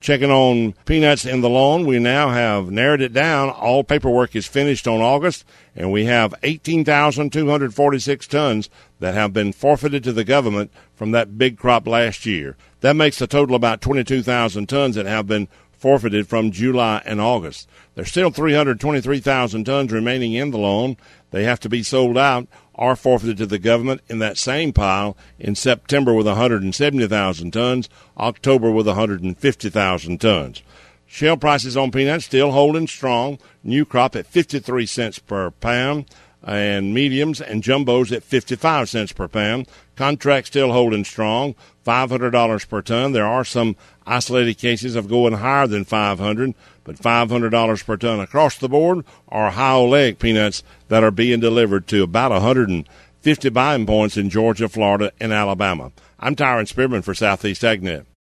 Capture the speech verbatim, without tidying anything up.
Checking on peanuts in the loan, we now have narrowed it down. All paperwork is finished on August, and we have eighteen thousand two hundred forty-six tons that have been forfeited to the government from that big crop last year. That makes the total about twenty-two thousand tons that have been forfeited from July and August. There's still three hundred twenty-three thousand tons remaining in the loan. They have to be sold out or forfeited to the government in that same pile in September with one hundred seventy thousand tons, October with one hundred fifty thousand tons. Shell prices on peanuts still holding strong. New crop at fifty-three cents per pound, and mediums and jumbos at fifty-five cents per pound. Contract still holding strong, five hundred dollars per ton. There are some isolated cases of going higher than five hundred dollars, but five hundred dollars per ton across the board are high oleic peanuts that are being delivered to about one hundred fifty buying points in Georgia, Florida, and Alabama. I'm Tyron Spearman for Southeast AgNet.